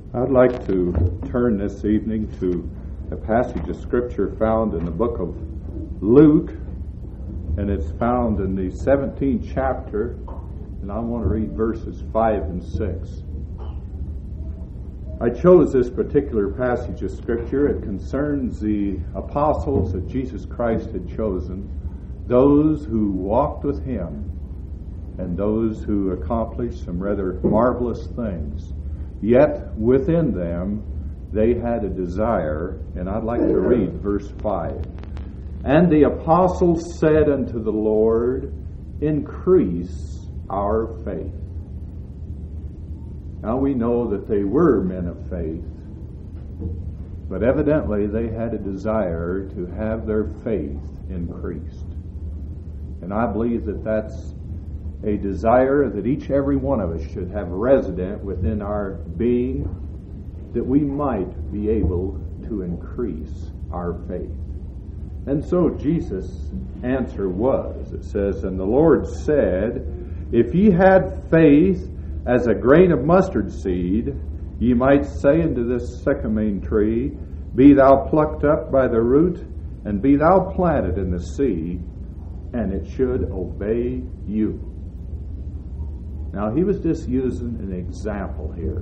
I'd like to turn this evening to a passage of Scripture found in the book of Luke, and it's found in the 17th chapter, and I want to read verses 5 and 6. I chose this particular passage of Scripture. It concerns the apostles that Jesus Christ had chosen, those who walked with Him, and those who accomplished some rather marvelous things. Yet within them they had a desire, and I'd like to read verse 5. And the apostles said unto the Lord, increase our faith. Now we know that they were men of faith, but evidently they had a desire to have their faith increased. And I believe that that's a desire that each every one of us should have resident within our being, that we might be able to increase our faith. And so Jesus' answer was, it says, and the Lord said, if ye had faith as a grain of mustard seed, ye might say unto this sycamore tree, be thou plucked up by the root, and be thou planted in the sea, and it should obey you. Now, he was just using an example here.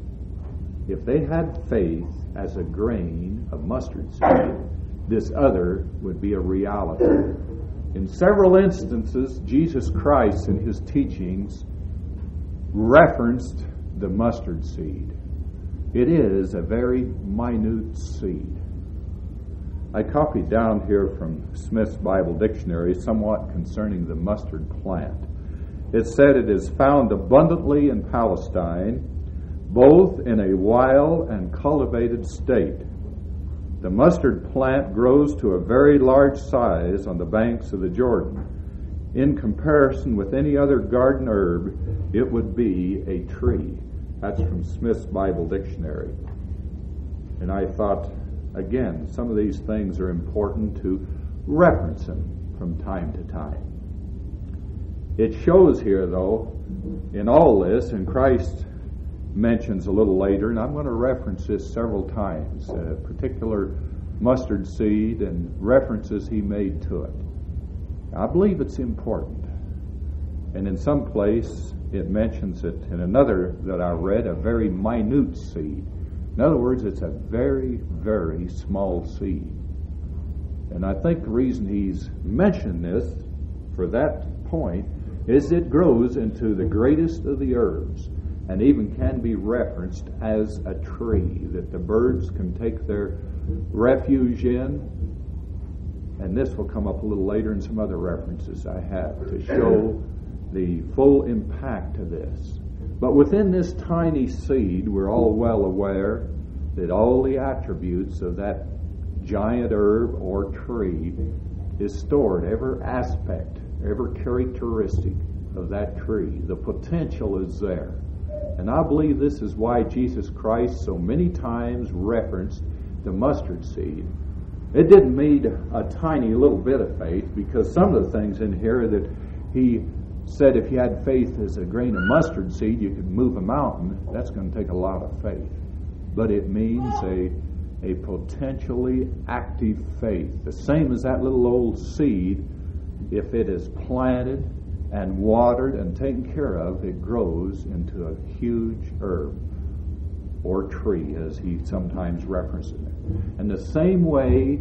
If they had faith as a grain of mustard seed, this other would be a reality. In several instances, Jesus Christ in his teachings referenced the mustard seed. It is a very minute seed. I copied down here from Smith's Bible Dictionary somewhat concerning the mustard plant. It said it is found abundantly in Palestine, both in a wild and cultivated state. The mustard plant grows to a very large size on the banks of the Jordan. In comparison with any other garden herb, it would be a tree. That's from Smith's Bible Dictionary. And I thought, again, some of these things are important to reference them from time to time. It shows here, though, in all this, and Christ mentions a little later, and I'm going to reference this several times, a particular mustard seed and references he made to it. I believe it's important. And in some place, it mentions it in another that I read, a very minute seed. In other words, it's a very, very small seed. And I think the reason he's mentioned this for that point is it grows into the greatest of the herbs, and even can be referenced as a tree that the birds can take their refuge in. And this will come up a little later in some other references I have to show the full impact of this. But within this tiny seed, we're all well aware that all the attributes of that giant herb or tree is stored, every aspect, every characteristic of that tree. The potential is there. And I believe this is why Jesus Christ so many times referenced the mustard seed. It didn't need a tiny little bit of faith, because some of the things in here that he said, if you had faith as a grain of mustard seed, you could move a mountain. That's going to take a lot of faith. But it means a potentially active faith. The same as that little old seed, if it is planted and watered and taken care of, it grows into a huge herb or tree, as he sometimes references it. And the same way,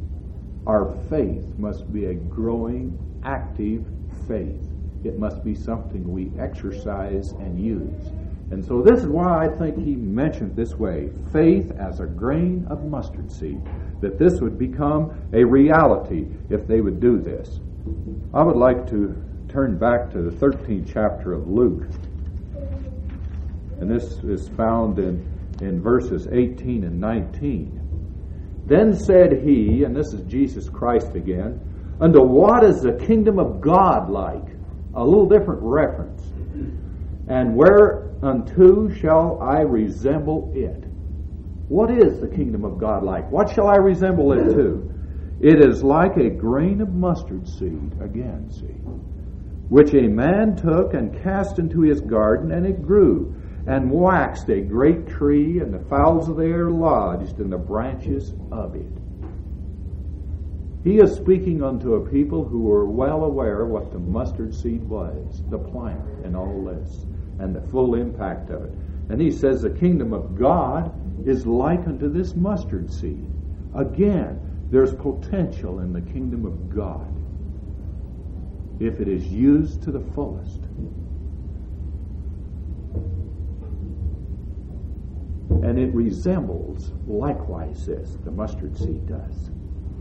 our faith must be a growing, active faith. It must be something we exercise and use. And so this is why I think he mentioned this way, faith as a grain of mustard seed, that this would become a reality if they would do this. I would like to turn back to the 13th chapter of Luke. And this is found in verses 18 and 19. Then said he, and this is Jesus Christ again, unto what is the kingdom of God like? A little different reference. And whereunto shall I resemble it? What is the kingdom of God like? What shall I resemble it to? It is like a grain of mustard seed, again, see, which a man took and cast into his garden, and it grew, and waxed a great tree, and the fowls of the air lodged in the branches of it. He is speaking unto a people who were well aware what the mustard seed was, the plant, and all this, and the full impact of it. And he says the kingdom of God is like unto this mustard seed. Again, there's potential in the kingdom of God if it is used to the fullest. And it resembles likewise this, the mustard seed does.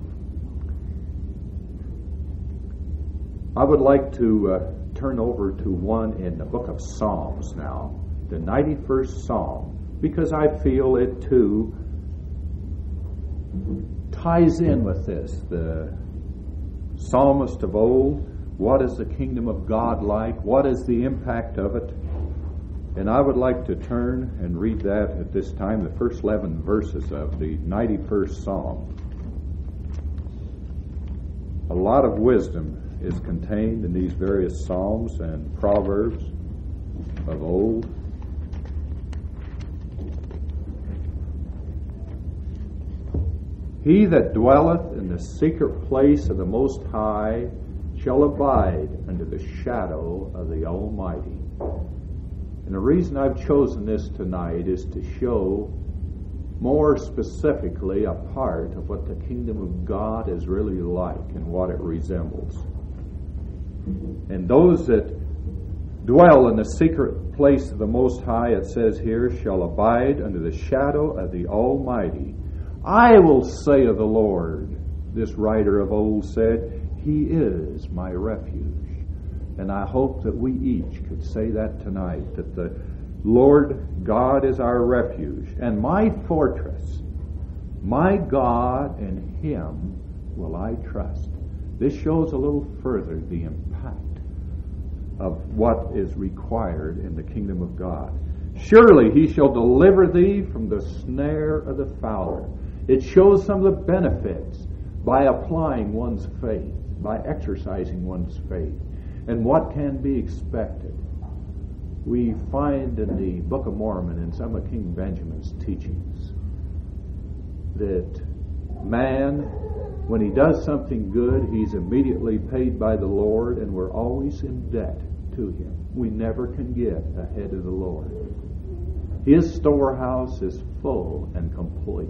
I would like to turn over to one in the book of Psalms now, the 91st Psalm, because I feel it too ties in with this. The psalmist of old, what is the kingdom of God like? What is the impact of it? And I would like to turn and read that at this time, the first 11 verses of the 91st Psalm. A lot of wisdom is contained in these various psalms and proverbs of old. He that dwelleth in the secret place of the Most High shall abide under the shadow of the Almighty. And the reason I've chosen this tonight is to show more specifically a part of what the kingdom of God is really like and what it resembles. And those that dwell in the secret place of the Most High, it says here, shall abide under the shadow of the Almighty. I will say of the Lord, this writer of old said, He is my refuge. And I hope that we each could say that tonight, that the Lord God is our refuge and my fortress, my God, and Him will I trust. This shows a little further the impact of what is required in the kingdom of God. Surely He shall deliver thee from the snare of the fowler. It shows some of the benefits by applying one's faith, by exercising one's faith, and what can be expected. We find in the Book of Mormon and some of King Benjamin's teachings that man, when he does something good, he's immediately paid by the Lord, and we're always in debt to Him. We never can get ahead of the Lord. His storehouse is full and complete.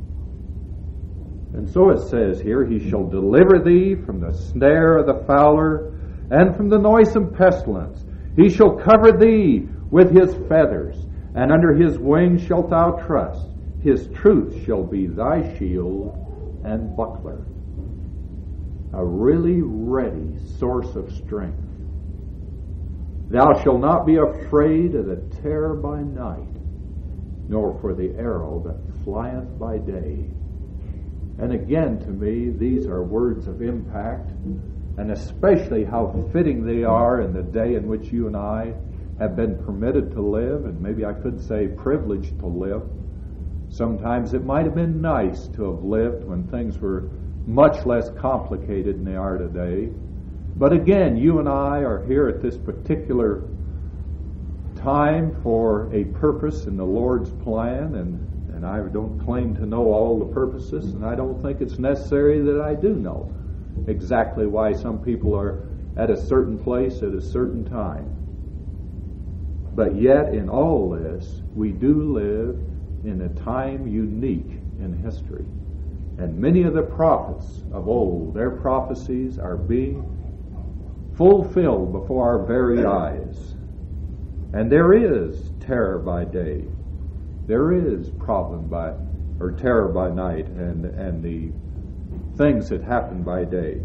And so it says here, He shall deliver thee from the snare of the fowler and from the noisome pestilence. He shall cover thee with His feathers, and under His wings shalt thou trust. His truth shall be thy shield and buckler. A really ready source of strength. Thou shalt not be afraid of the terror by night, nor for the arrow that flieth by day. And again, to me, these are words of impact, and especially how fitting they are in the day in which you and I have been permitted to live, and maybe I could say privileged to live. Sometimes it might have been nice to have lived when things were much less complicated than they are today. But again, you and I are here at this particular time for a purpose in the Lord's plan, and I don't claim to know all the purposes, and I don't think it's necessary that I do know exactly why some people are at a certain place at a certain time. But yet, in all this, we do live in a time unique in history. And many of the prophets of old, their prophecies are being fulfilled before our very eyes. And there is terror by day. There is terror by night, and the things that happen by day.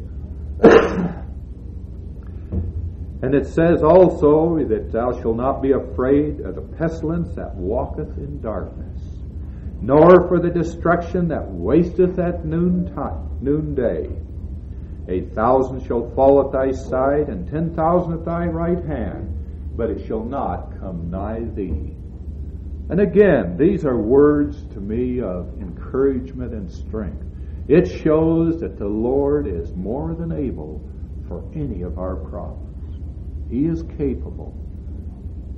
And it says also that thou shalt not be afraid of the pestilence that walketh in darkness, nor for the destruction that wasteth at noonday. 1,000 shall fall at thy side, and 10,000 at thy right hand, but it shall not come nigh thee. And again, these are words to me of encouragement and strength. It shows that the Lord is more than able for any of our problems. He is capable.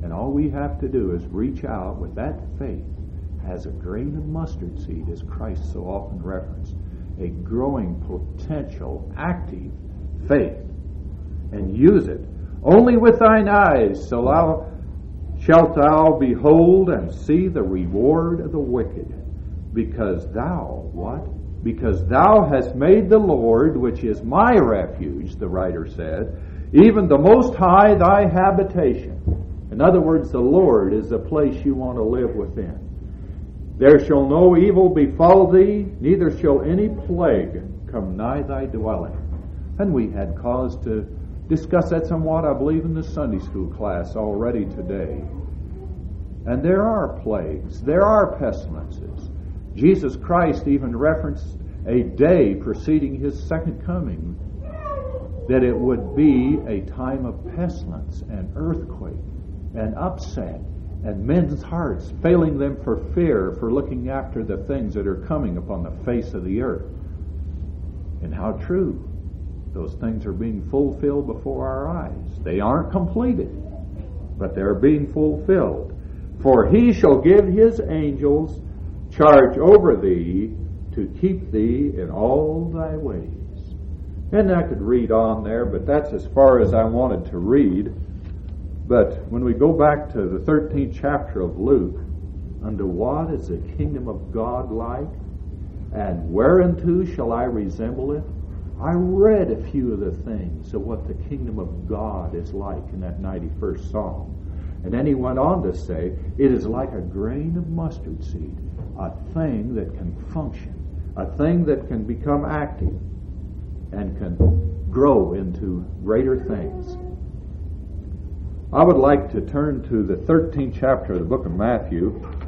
And all we have to do is reach out with that faith as a grain of mustard seed, as Christ so often referenced, a growing, potential, active faith, and use it. Only with thine eyes shalt thou behold and see the reward of the wicked, because thou, what? Because thou hast made the Lord, which is my refuge, the writer said, even the Most High thy habitation. In other words, the Lord is the place you want to live within. There shall no evil befall thee, neither shall any plague come nigh thy dwelling. And we had cause to discuss that somewhat, I believe, in the Sunday school class already today. And there are plagues, there are pestilences. Jesus Christ even referenced a day preceding his second coming, that it would be a time of pestilence and earthquake and upset, and men's hearts failing them for fear, for looking after the things that are coming upon the face of the earth. And how true. Those things are being fulfilled before our eyes. They aren't completed, but they're being fulfilled. For he shall give his angels charge over thee to keep thee in all thy ways. And I could read on there, but that's as far as I wanted to read. But when we go back to the 13th chapter of Luke, unto what is the kingdom of God like? And whereunto shall I resemble it? I read a few of the things of what the kingdom of God is like in that 91st Psalm. And then he went on to say, it is like a grain of mustard seed, a thing that can function, a thing that can become active and can grow into greater things. I would like to turn to the 13th chapter of the book of Matthew,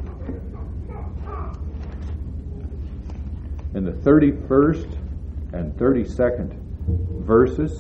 in the 31st and 32nd verses.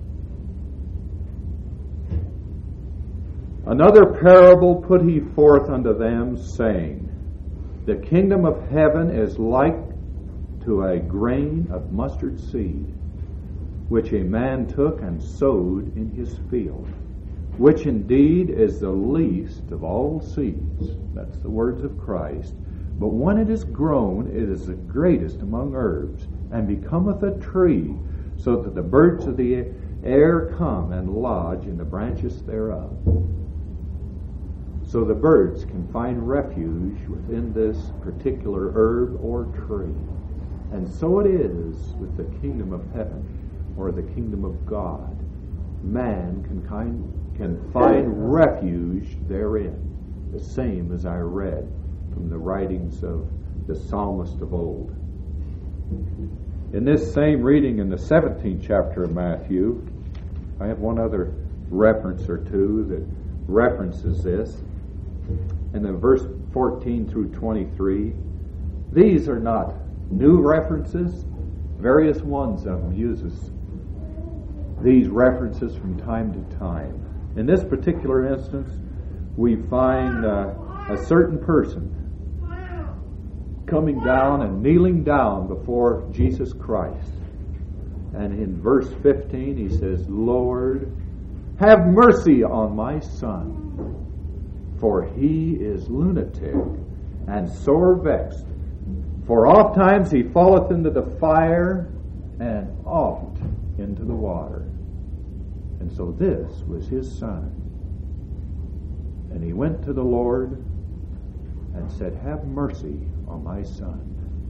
Another parable put he forth unto them, saying, the kingdom of heaven is like to a grain of mustard seed, which a man took and sowed in his field, which indeed is the least of all seeds. That's the words of Christ. But when it is grown, it is the greatest among herbs, and becometh a tree, so that the birds of the air come and lodge in the branches thereof. So the birds can find refuge within this particular herb or tree. And so it is with the kingdom of heaven, or the kingdom of God. Man can find refuge therein, the same as I read from the writings of the psalmist of old. In this same reading in the 17th chapter of Matthew, I have one other reference or two that references this. And then verse 14 through 23, these are not new references. Various ones of them uses these references from time to time. In this particular instance, we find a certain person coming down and kneeling down before Jesus Christ. And in verse 15 he says, Lord, have mercy on my son, for he is lunatic and sore vexed. For oft times he falleth into the fire, and oft into the water. And so this was his son. And he went to the Lord and said, have mercy on my son.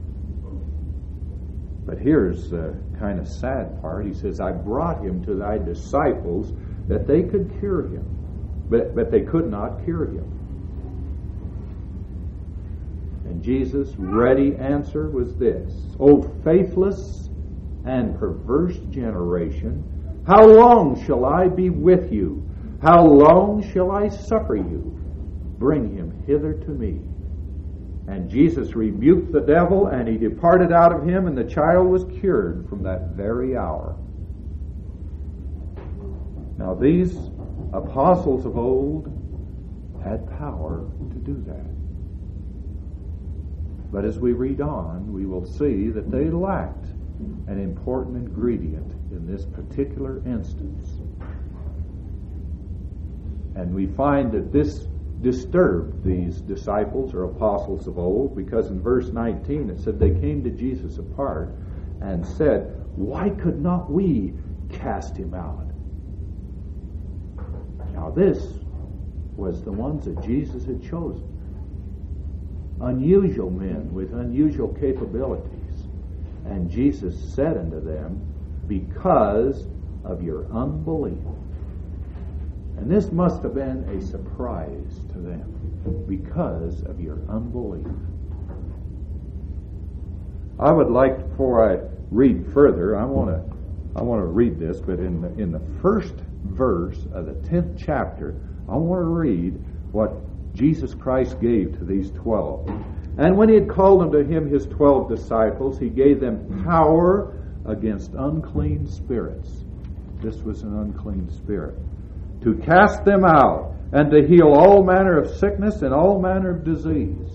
But here's the kind of sad part. He says, I brought him to thy disciples that they could cure him. But they could not cure him. And Jesus' ready answer was this, O faithless and perverse generation, how long shall I be with you? How long shall I suffer you? Bring him hither to me. And Jesus rebuked the devil, and he departed out of him, and the child was cured from that very hour. Now these apostles of old had power to do that. But as we read on, we will see that they lacked an important ingredient in this particular instance. And we find that this disturbed these disciples or apostles of old, because in verse 19 it said they came to Jesus apart and said, "Why could not we cast him out?" Now this was the ones that Jesus had chosen. Unusual men with unusual capabilities. And Jesus said unto them, "Because of your unbelief." And this must have been a surprise to them. Because of your unbelief. I would like, before I read further, I want to read this, but in the first verse of the 10th chapter, I want to read what Jesus Christ gave to these 12. "And when he had called unto him his 12 disciples, he gave them power against unclean spirits." This was an unclean spirit. "To cast them out, and to heal all manner of sickness and all manner of disease."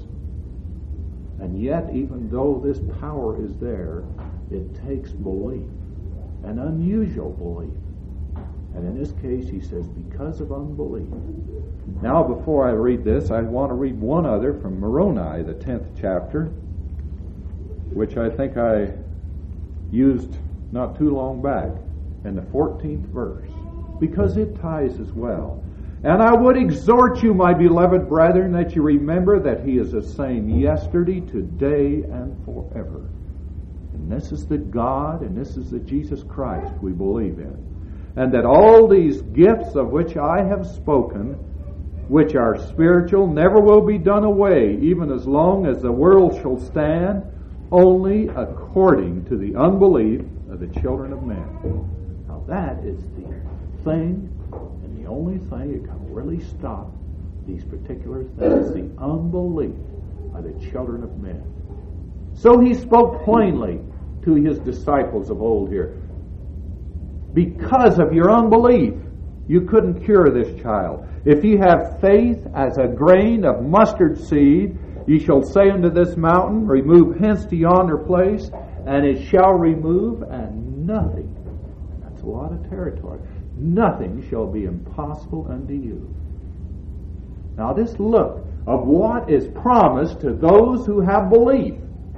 And yet, even though this power is there, it takes belief, an unusual belief. And in this case, he says, because of unbelief. Now, before I read this, I want to read one other from Moroni, the 10th chapter, which I think I used not too long back, in the 14th verse, because it ties as well. "And I would exhort you, my beloved brethren, that you remember that he is the same yesterday, today, and forever." And this is the God, and this is the Jesus Christ we believe in. "And that all these gifts of which I have spoken, which are spiritual, never will be done away, even as long as the world shall stand, only according to the unbelief of the children of men." Now that is the thing, and the only thing that can really stop these particular things, the unbelief of the children of men. So he spoke plainly to his disciples of old here. Because of your unbelief, you couldn't cure this child. "If you have faith as a grain of mustard seed, ye shall say unto this mountain, Remove hence to yonder place, and it shall remove, and nothing," that's a lot of territory, "nothing shall be impossible unto you." Now this look of what is promised to those who have belief.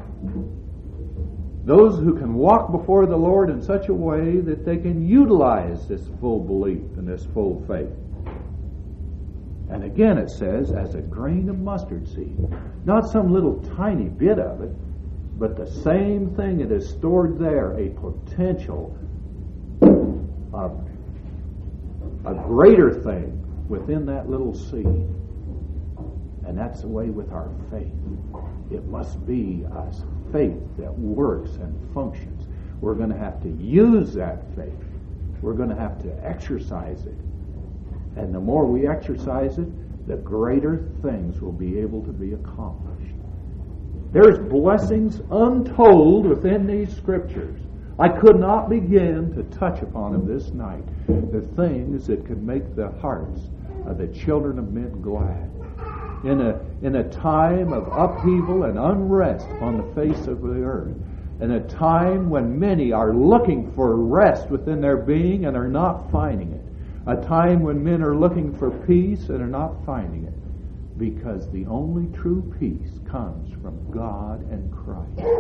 Those who can walk before the Lord in such a way that they can utilize this full belief and this full faith. And again it says, as a grain of mustard seed. Not some little tiny bit of it, but the same thing that is stored there, a potential of a greater thing within that little seed. And that's the way with our faith. It must be a faith that works and functions. We're going to have to use that faith. We're going to have to exercise it. And the more we exercise it, the greater things will be able to be accomplished. There's blessings untold within these scriptures. I could not begin to touch upon them this night. The things that could make the hearts of the children of men glad. In a time of upheaval and unrest on the face of the earth. In a time when many are looking for rest within their being and are not finding it. A time when men are looking for peace and are not finding it. Because the only true peace comes from God and Christ.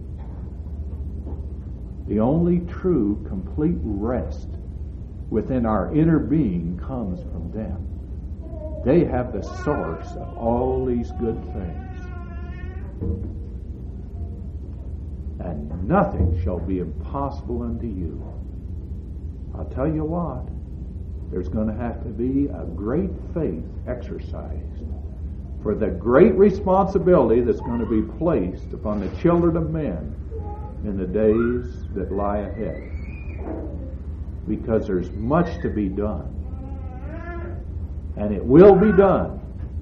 The only true, complete rest within our inner being comes from them. They have the source of all these good things. And nothing shall be impossible unto you. I'll tell you what, there's going to have to be a great faith exercised for the great responsibility that's going to be placed upon the children of men in the days that lie ahead. Because there's much to be done. And it will be done.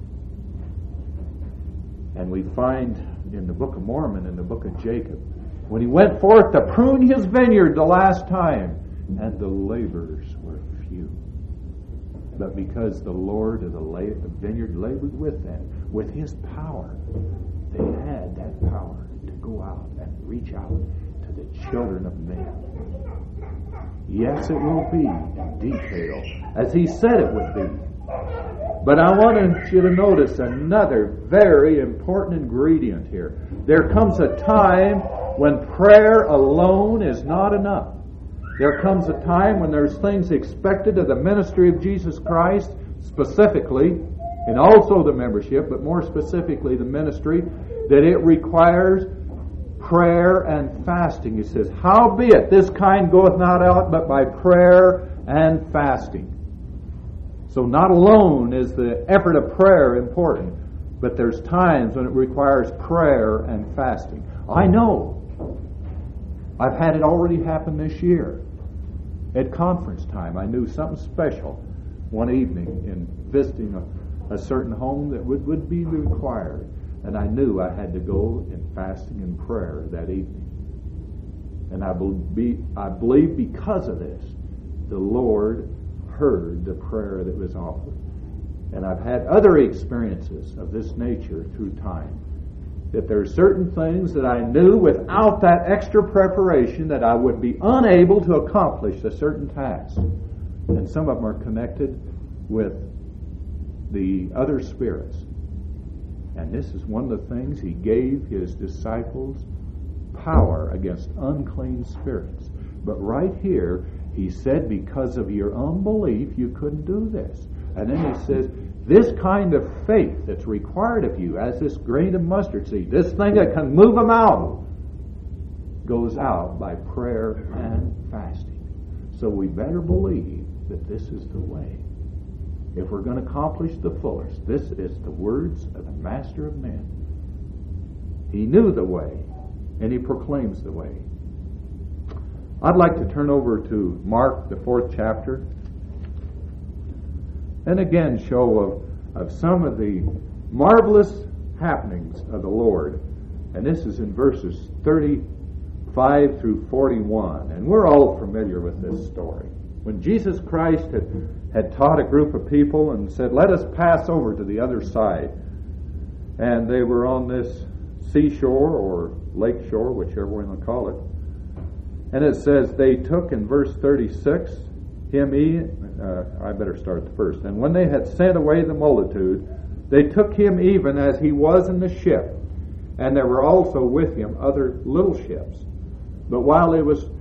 And we find in the Book of Mormon, in the Book of Jacob, when he went forth to prune his vineyard the last time, and the laborers were few. But because the Lord of the vineyard labored with them, with his power, they had that power to go out and reach out to the children of men. Yes, it will be in detail, as he said it would be. But I want you to notice another very important ingredient here. There comes a time when prayer alone is not enough. There comes a time when there's things expected of the ministry of Jesus Christ, specifically, and also the membership, but more specifically the ministry, that it requires prayer and fasting. He says, howbeit this kind goeth not out but by prayer and fasting. So not alone is the effort of prayer important, but there's times when it requires prayer and fasting. I know. I've had it already happen this year. At conference time, I knew something special one evening in visiting a certain home that would be required. And I knew I had to go in fasting and prayer that evening. And I believe because of this, the Lord heard the prayer that was offered. And I've had other experiences of this nature through time. That there are certain things that I knew without that extra preparation that I would be unable to accomplish a certain task. And some of them are connected with the other spirits. And this is one of the things He gave His disciples power against unclean spirits. But right here, He said, because of your unbelief, you couldn't do this. And then He says, this kind of faith that's required of you, as this grain of mustard seed, this thing that can move a mountain, goes out by prayer and fasting. So we better believe that this is the way. If we're going to accomplish the fullest, this is the words of the Master of Men. He knew the way, and He proclaims the way. I'd like to turn over to Mark, the 4th chapter, and again show of some of the marvelous happenings of the Lord. And this is in verses 35 through 41. And we're all familiar with this story. When Jesus Christ had taught a group of people and said, let us pass over to the other side. And they were on this seashore or lake shore, whichever one you want to call it. And it says, they took in verse 36, I better start the first. And when they had sent away the multitude, they took Him even as He was in the ship. And there were also with Him other little ships. But while it was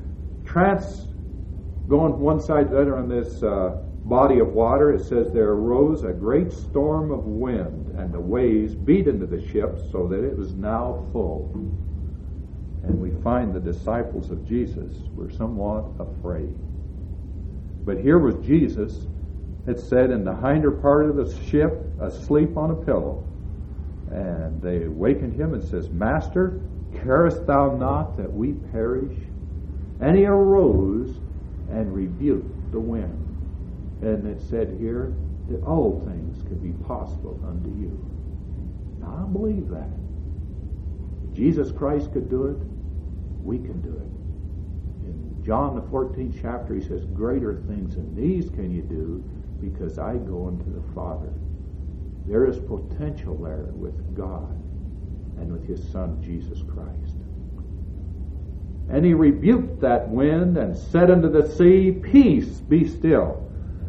going from one side to the other on this body of water, it says there arose a great storm of wind, and the waves beat into the ship so that it was now full. And we find the disciples of Jesus were somewhat afraid. But here was Jesus, it said, in the hinder part of the ship, asleep on a pillow. And they awakened Him and says, Master, carest thou not that we perish? And He arose and rebuked the wind. And it said here that all things could be possible unto you. Now I believe that. If Jesus Christ could do it, we can do it. In John the 14th chapter, He says, greater things than these can you do, because I go unto the Father. There is potential there with God and with His Son Jesus Christ. And He rebuked that wind and said unto the sea, Peace, be still.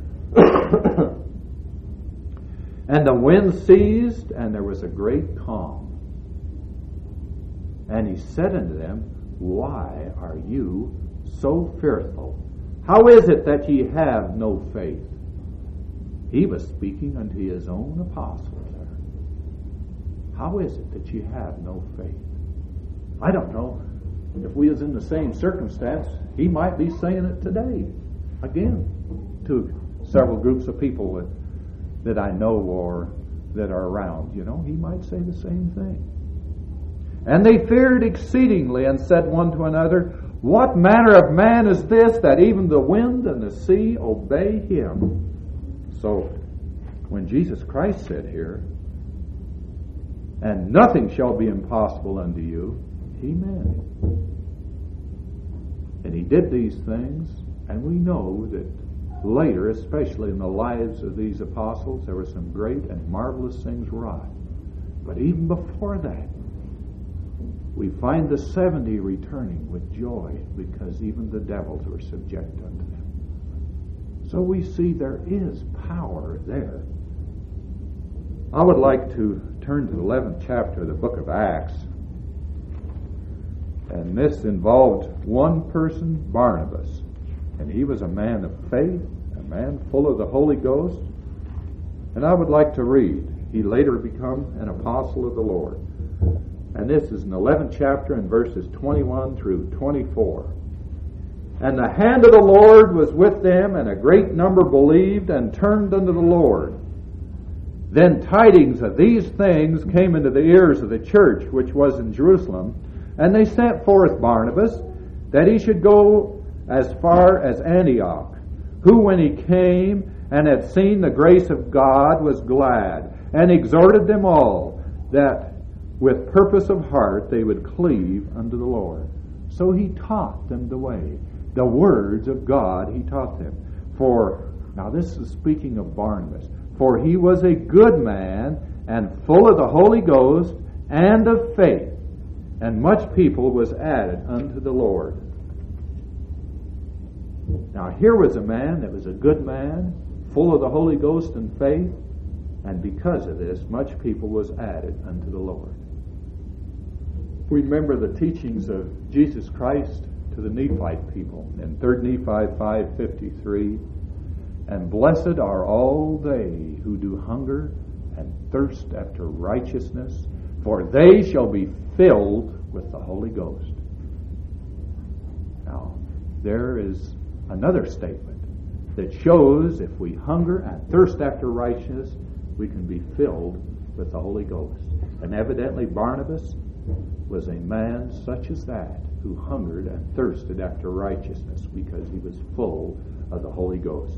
And the wind ceased, and there was a great calm. And He said unto them, Why are you so fearful? How is it that ye have no faith? He was speaking unto His own apostles there. How is it that ye have no faith? I don't know. If we was in the same circumstance, He might be saying it today again to several groups of people that I know or that are around. You know, He might say the same thing. And they feared exceedingly and said one to another, What manner of man is this, that even the wind and the sea obey Him? So, when Jesus Christ said here, and nothing shall be impossible unto you, He meant it. And He did these things, and we know that later, especially in the lives of these apostles, there were some great and marvelous things wrought. But even before that, we find the 70 returning with joy, because even the devils were subject unto them. So we see there is power there I would like to turn to the 11th chapter of the book of Acts. And this involved one person, Barnabas. And he was a man of faith, a man full of the Holy Ghost. And I would like to read. He later became an apostle of the Lord. And this is an 11th chapter in verses 21 through 24. And the hand of the Lord was with them, and a great number believed and turned unto the Lord. Then tidings of these things came into the ears of the church which was in Jerusalem, and they sent forth Barnabas, that he should go as far as Antioch, who when he came and had seen the grace of God was glad, and exhorted them all, that with purpose of heart they would cleave unto the Lord. So he taught them the way. The words of God he taught them. For, now this is speaking of Barnabas, for he was a good man, and full of the Holy Ghost, and of faith, and much people was added unto the Lord. Now here was a man that was a good man, full of the Holy Ghost and faith, and because of this, much people was added unto the Lord. We remember the teachings of Jesus Christ to the Nephite people in 3 Nephi 5:53. And blessed are all they who do hunger and thirst after righteousness, for they shall be filled with the Holy Ghost. Now, there is another statement that shows if we hunger and thirst after righteousness, we can be filled with the Holy Ghost. And evidently Barnabas was a man such as that, who hungered and thirsted after righteousness because he was full of the Holy Ghost.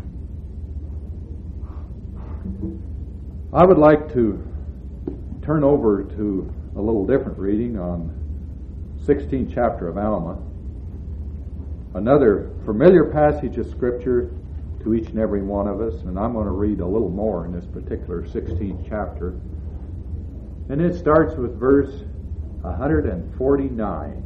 I would like to turn over to a little different reading on 16th chapter of Alma. Another familiar passage of Scripture to each and every one of us, and I'm going to read a little more in this particular 16th chapter. And it starts with verse 149.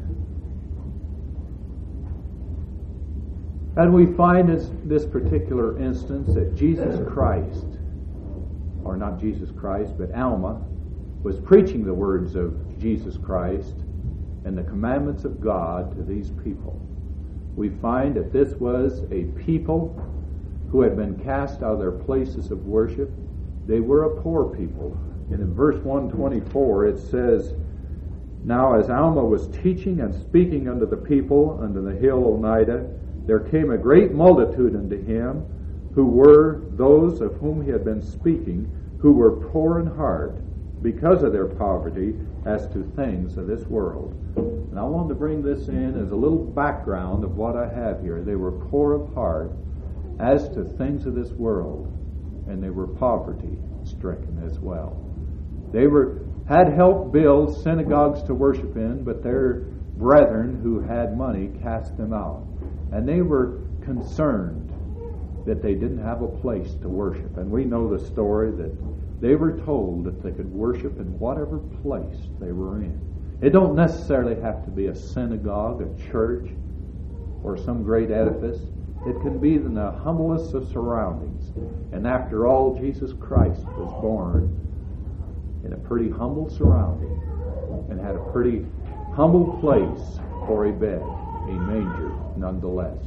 And we find this particular instance that Jesus Christ, or not Jesus Christ, but Alma, was preaching the words of Jesus Christ and the commandments of God to these people. We find that this was a people who had been cast out of their places of worship. They were a poor people. And in verse 124 it says, Now as Alma was teaching and speaking unto the people unto the hill Onidah, there came a great multitude unto him, who were those of whom he had been speaking, who were poor in heart, because of their poverty, as to things of this world. And I wanted to bring this in as a little background of what I have here. They were poor of heart as to things of this world, and they were poverty-stricken as well. They had helped build synagogues to worship in, but their brethren who had money cast them out. And they were concerned that they didn't have a place to worship. And we know the story that they were told that they could worship in whatever place they were in. It don't necessarily have to be a synagogue, a church, or some great edifice. It can be in the humblest of surroundings. And after all, Jesus Christ was born in a pretty humble surrounding and had a pretty humble place for a bed, a manger nonetheless.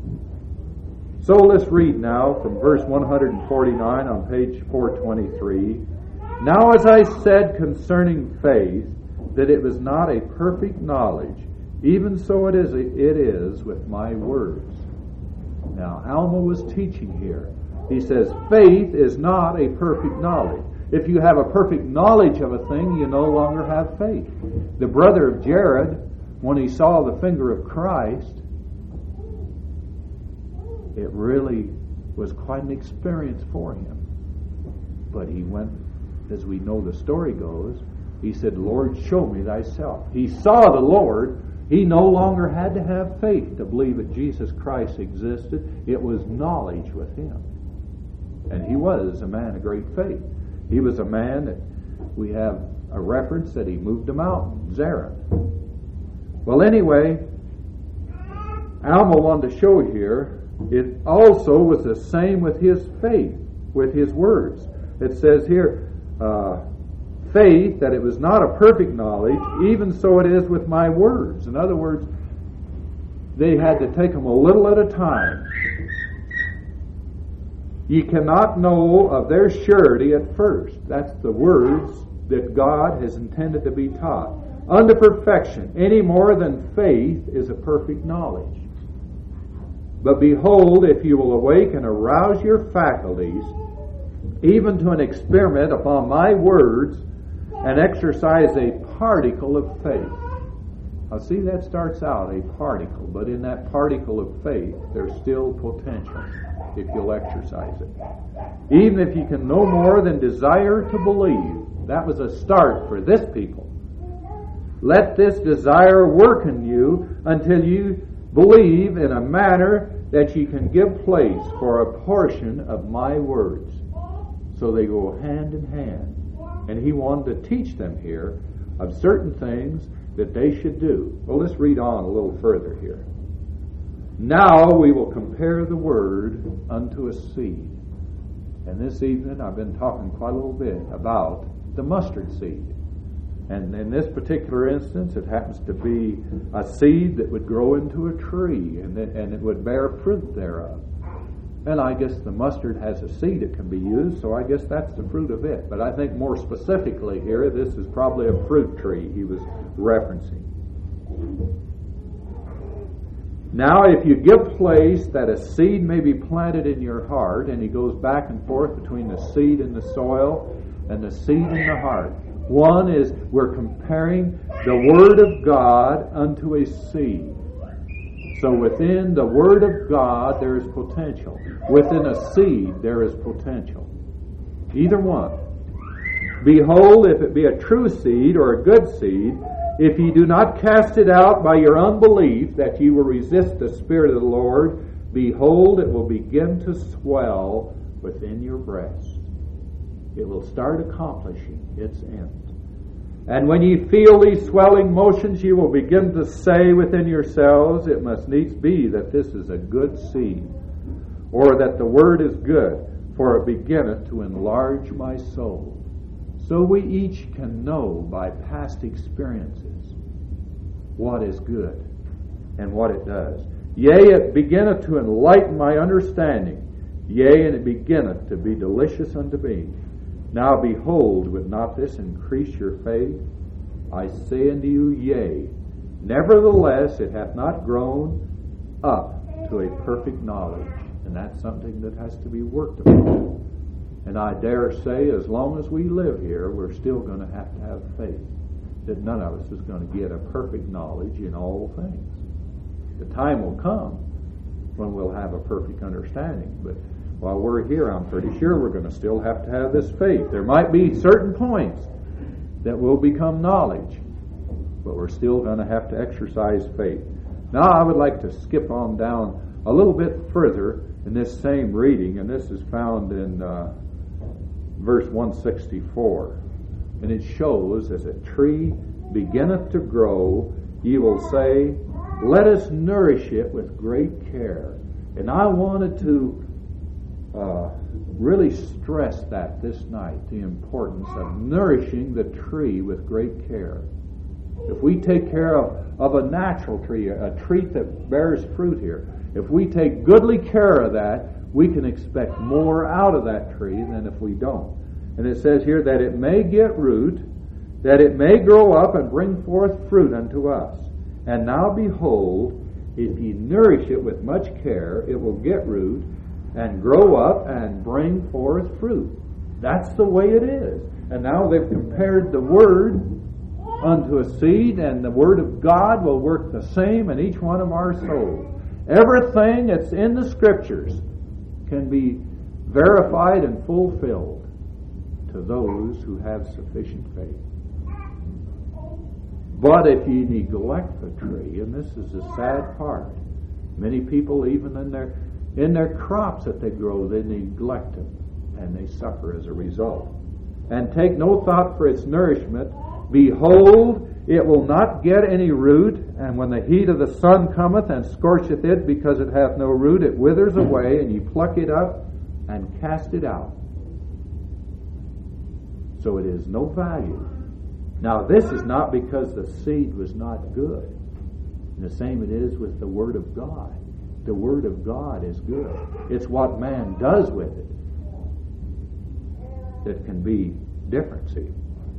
So let's read now from verse 149 on page 423. Now as I said concerning faith, that it was not a perfect knowledge, even so it is with my words. Now Alma was teaching here. He says faith is not a perfect knowledge. If you have a perfect knowledge of a thing, you no longer have faith. The brother of Jared, when he saw the finger of Christ, it really was quite an experience for him. But he went, as we know the story goes, he said, Lord, show me thyself. He saw the Lord. He no longer had to have faith to believe that Jesus Christ existed. It was knowledge with him. And he was a man of great faith. He was a man that we have a reference that he moved a mountain, Zarephath. Well, anyway, Alma wanted to show here, it also was the same with his faith, with his words. It says here, faith, that it was not a perfect knowledge, even so it is with my words. In other words, they had to take them a little at a time. Ye cannot know of their surety at first. That's the words that God has intended to be taught. Unto perfection, any more than faith is a perfect knowledge. But behold, if you will awake and arouse your faculties, even to an experiment upon my words, and exercise a particle of faith. Now see, that starts out a particle, but in that particle of faith, there's still potential if you'll exercise it. Even if you can no more than desire to believe, that was a start for this people. Let this desire work in you until you believe in a manner that you can give place for a portion of my words. So they go hand in hand. And he wanted to teach them here of certain things that they should do. Well, let's read on a little further here. Now we will compare the word unto a seed. And this evening I've been talking quite a little bit about the mustard seed. And in this particular instance, it happens to be a seed that would grow into a tree, and it would bear fruit thereof. And I guess the mustard has a seed that can be used, so I guess that's the fruit of it. But I think more specifically here, this is probably a fruit tree he was referencing. Now, if you give place that a seed may be planted in your heart, and he goes back and forth between the seed in the soil and the seed in the heart. One is we're comparing the Word of God unto a seed. So within the Word of God there is potential. Within a seed there is potential. Either one. Behold, if it be a true seed or a good seed, if ye do not cast it out by your unbelief, that ye will resist the Spirit of the Lord, behold, it will begin to swell within your breast. It will start accomplishing its end. And when ye feel these swelling motions, ye will begin to say within yourselves, it must needs be that this is a good seed, or that the word is good, for it beginneth to enlarge my soul. So we each can know by past experiences what is good and what it does. Yea, it beginneth to enlighten my understanding. Yea, and it beginneth to be delicious unto me. Now behold, would not this increase your faith? I say unto you, yea. Nevertheless, it hath not grown up to a perfect knowledge. And that's something that has to be worked upon. And I dare say, as long as we live here, we're still going to have faith. That none of us is going to get a perfect knowledge in all things. The time will come when we'll have a perfect understanding. But while we're here, I'm pretty sure we're going to still have to have this faith. There might be certain points that will become knowledge, but we're still going to have to exercise faith. Now I would like to skip on down a little bit further in this same reading, and this is found in verse 164. And it shows, as a tree beginneth to grow, ye will say, let us nourish it with great care. And I wanted to really stress that this night, the importance of nourishing the tree with great care. If we take care of a natural tree, a tree that bears fruit here, if we take goodly care of that, we can expect more out of that tree than if we don't. And it says here that it may get root, that it may grow up and bring forth fruit unto us. And now behold, if ye nourish it with much care, it will get root and grow up and bring forth fruit. That's the way it is. And now they've compared the Word unto a seed, and the Word of God will work the same in each one of our souls. Everything that's in the Scriptures can be verified and fulfilled to those who have sufficient faith. But if ye neglect the tree, and this is the sad part, many people, even in their crops that they grow, they neglect them, and they suffer as a result. And take no thought for its nourishment. Behold, it will not get any root, and when the heat of the sun cometh and scorcheth it, because it hath no root, it withers away, and ye pluck it up and cast it out. So it is no value. Now this is not because the seed was not good. And the same it is with the Word of God. The Word of God is good. It's what man does with it that can be different, see.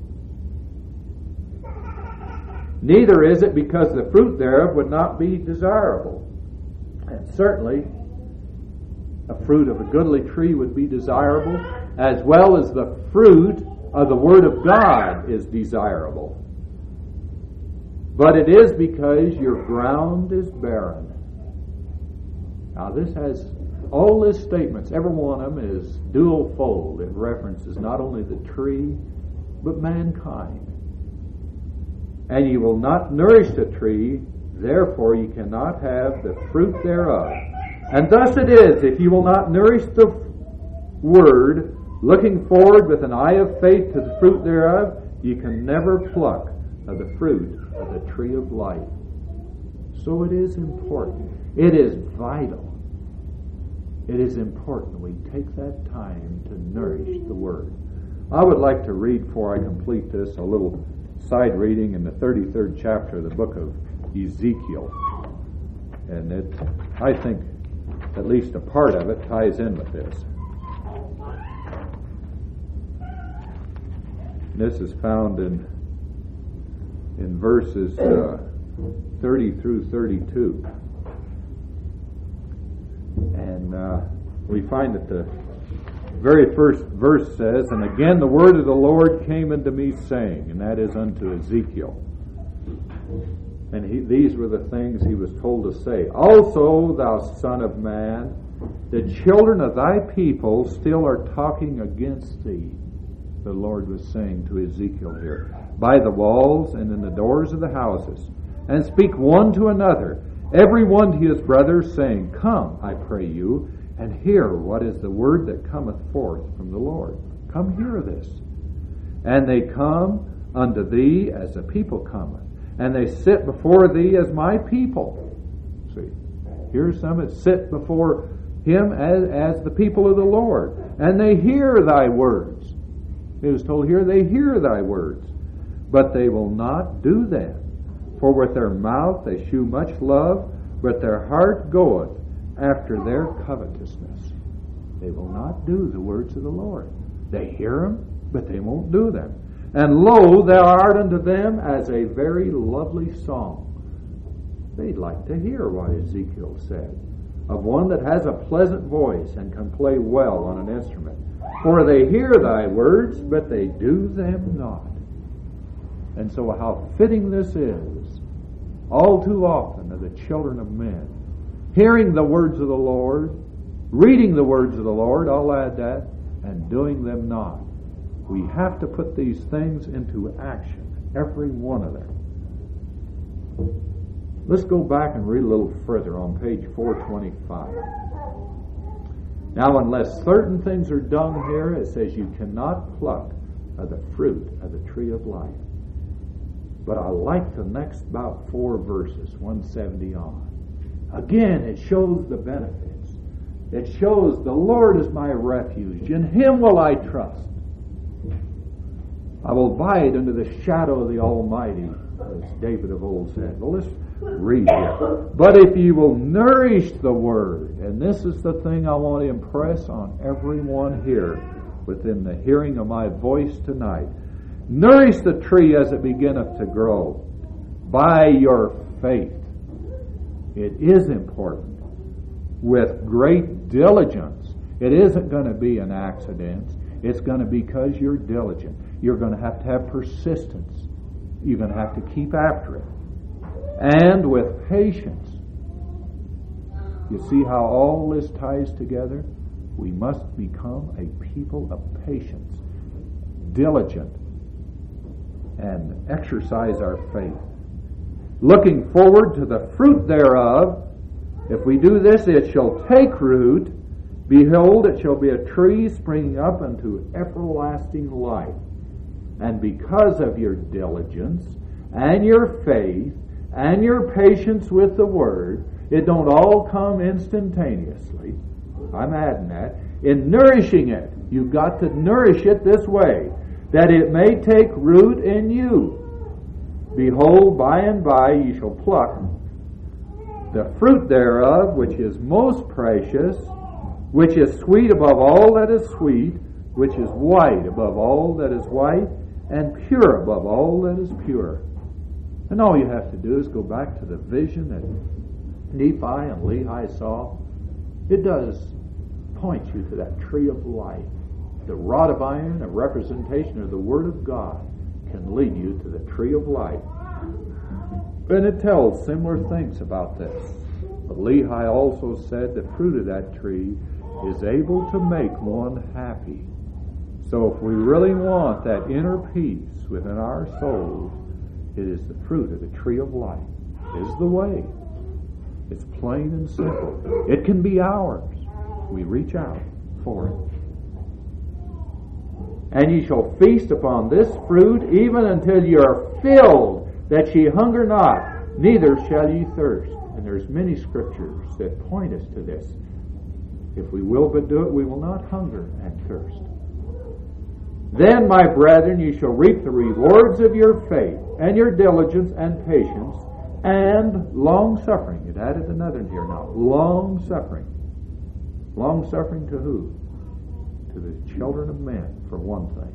Neither is it because the fruit thereof would not be desirable. And certainly a fruit of a goodly tree would be desirable, as well as the fruit of the Word of God is desirable. But it is because your ground is barren. Now this has all these statements, every one of them is dual fold. It references not only the tree, but mankind. And you will not nourish the tree, therefore you cannot have the fruit thereof. And thus it is, if you will not nourish the Word, looking forward with an eye of faith to the fruit thereof, you can never pluck of the fruit of the tree of life. So it is important. It is vital. It is important we take that time to nourish the Word. I would like to read, before I complete this, a little side reading in the 33rd chapter of the book of Ezekiel. And I think at least a part of it ties in with this. This is found in verses 30 through 32. And we find that the very first verse says, "And again the word of the Lord came unto me, saying," and that is unto Ezekiel. And these were the things he was told to say. "Also, thou son of man, the children of thy people still are talking against thee," the Lord was saying to Ezekiel here, "by the walls and in the doors of the houses, and speak one to another, every one to his brother, saying, Come, I pray you, and hear what is the word that cometh forth from the Lord. Come hear this. And they come unto thee as the people cometh, and they sit before thee as my people." See, here's some that sit before him as the people of the Lord, and they hear thy words. It was told here, they hear thy words, but they will not do them. For with their mouth they shew much love, but their heart goeth after their covetousness. They will not do the words of the Lord. They hear them, but they won't do them. "And lo, thou art unto them as a very lovely song." They'd like to hear what Ezekiel said, of one that has a pleasant voice and can play well on an instrument. "For they hear thy words, but they do them not." And so how fitting this is, all too often, of the children of men, hearing the words of the Lord, reading the words of the Lord, I'll add that, and doing them not. We have to put these things into action, every one of them. Let's go back and read a little further on page 425. Now, unless certain things are done here, it says you cannot pluck of the fruit of the tree of life. But I like the next about 4 verses, 170 on. Again, it shows the benefits. It shows the Lord is my refuge. In Him will I trust. I will abide under the shadow of the Almighty, as David of old said. Well, let's read here. "But if you will nourish the Word," and this is the thing I want to impress on everyone here within the hearing of my voice tonight. "Nourish the tree as it beginneth to grow by your faith." It is important. With great diligence. It isn't going to be an accident. It's going to be because you're diligent. You're going to have persistence. You're going to have to keep after it. And with patience. You see how all this ties together? We must become a people of patience, diligent, and exercise our faith. Looking forward to the fruit thereof. If we do this, it shall take root. Behold, it shall be a tree springing up unto everlasting life. And because of your diligence and your faith and your patience with the Word, it don't all come instantaneously. I'm adding that. In nourishing it, you've got to nourish it this way. that it may take root in you. Behold, by and by ye shall pluck the fruit thereof, which is most precious, which is sweet above all that is sweet, which is white above all that is white, and pure above all that is pure. And all you have to do is go back to the vision that Nephi and Lehi saw. It does point you to that tree of life. The rod of iron, a representation of the Word of God, can lead you to the tree of life. And it tells similar things about this. But Lehi also said the fruit of that tree is able to make one happy. So if we really want that inner peace within our souls, it is the fruit of the tree of life. It is the way. It's plain and simple. It can be ours. We reach out for it. And ye shall feast upon this fruit even until ye are filled, that ye hunger not, neither shall ye thirst. And there's many scriptures that point us to this. If we will but do it, we will not hunger and thirst. Then, my brethren, ye shall reap the rewards of your faith, and your diligence and patience, and long-suffering. It added another in here now. Long-suffering. Long-suffering to who? To the children of men, for one thing.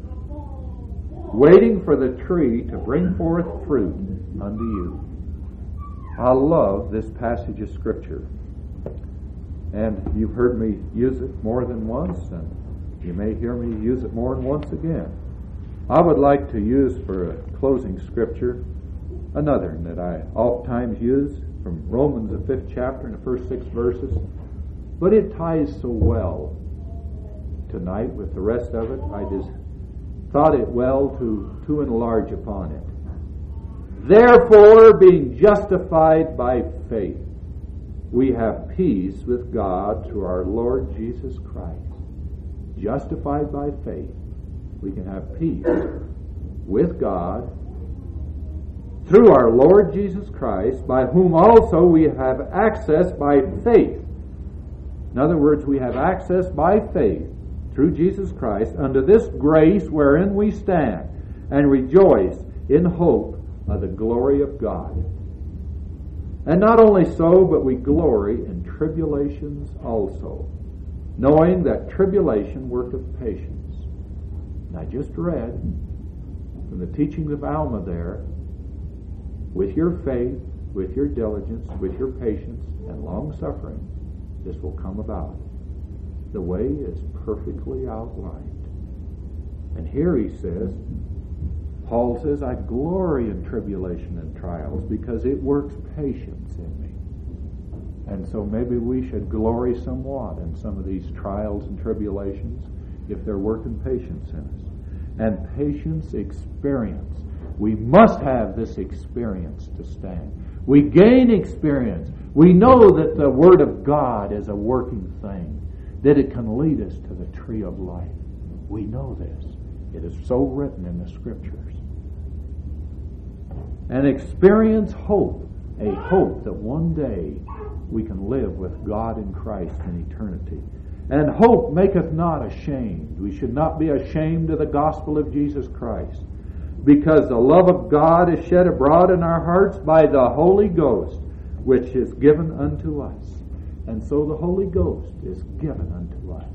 Waiting for the tree to bring forth fruit unto you. I love this passage of Scripture. And you've heard me use it more than once, and you may hear me use it more than once again. I would like to use for a closing Scripture another that I oftentimes use from Romans, the 5th chapter, and the first 6 verses. But it ties so well tonight with the rest of it. I just thought it well to enlarge upon it. Therefore, being justified by faith, we have peace with God through our Lord Jesus Christ. Justified by faith, we can have peace with God through our Lord Jesus Christ, by whom also we have access by faith. In other words, we have access by faith through Jesus Christ unto this grace wherein we stand, and rejoice in hope of the glory of God. And not only so, but we glory in tribulations also, knowing that tribulation worketh patience. And I just read from the teachings of Alma there, with your faith, with your diligence, with your patience and long suffering, this will come about. The way is perfectly outlined. And here he says, Paul says, I glory in tribulation and trials because it works patience in me. And so maybe we should glory somewhat in some of these trials and tribulations if they're working patience in us. And patience experience. We must have this experience to stand. We gain experience. We know that the Word of God is a working thing, that it can lead us to the tree of life. We know this. It is so written in the Scriptures. And experience hope, a hope that one day we can live with God in Christ in eternity. And hope maketh not ashamed. We should not be ashamed of the gospel of Jesus Christ, because the love of God is shed abroad in our hearts by the Holy Ghost, which is given unto us. And so the Holy Ghost is given unto us.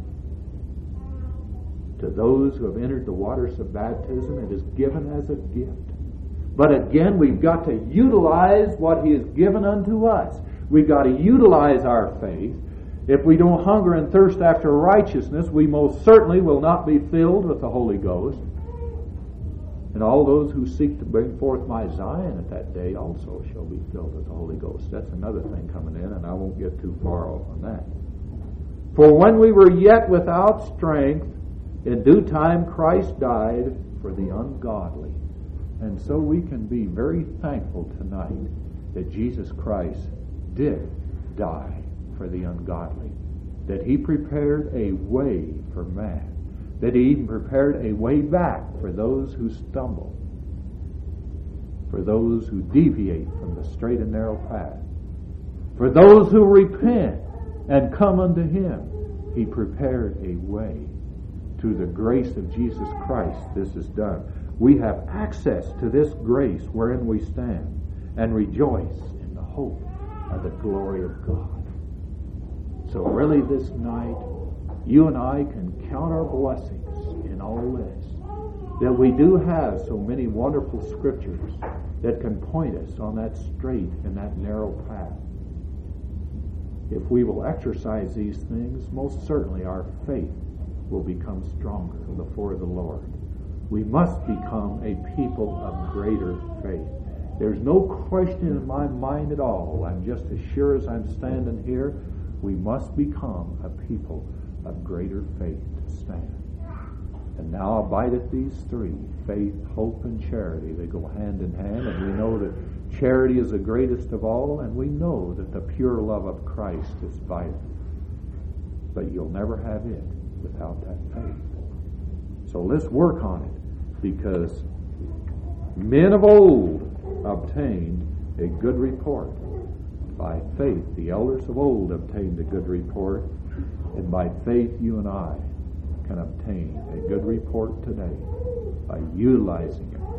To those who have entered the waters of baptism, it is given as a gift. But again, we've got to utilize what He has given unto us. We've got to utilize our faith. If we don't hunger and thirst after righteousness, we most certainly will not be filled with the Holy Ghost. And all those who seek to bring forth my Zion at that day also shall be filled with the Holy Ghost. That's another thing coming in, and I won't get too far off on that. For when we were yet without strength, in due time Christ died for the ungodly. And so we can be very thankful tonight that Jesus Christ did die for the ungodly, that He prepared a way for man, that He even prepared a way back for those who stumble, for those who deviate from the straight and narrow path, for those who repent and come unto Him. He prepared a way through the grace of Jesus Christ this is done. We have access to this grace wherein we stand and rejoice in the hope of the glory of God. So really this night, you and I can count our blessings in all this, that we do have so many wonderful scriptures that can point us on that straight and that narrow path. If we will exercise these things, most certainly our faith will become stronger before the Lord. We must become a people of greater faith. There's no question in my mind at all. I'm just as sure as I'm standing here, we must become a people of greater faith to stand. And now abideth these three, faith, hope, and charity. They go hand in hand, and we know that charity is the greatest of all, and we know that the pure love of Christ is vital. But you'll never have it without that faith. So let's work on it, because men of old obtained a good report. By faith, the elders of old obtained a good report, and by faith you and I can obtain a good report today by utilizing it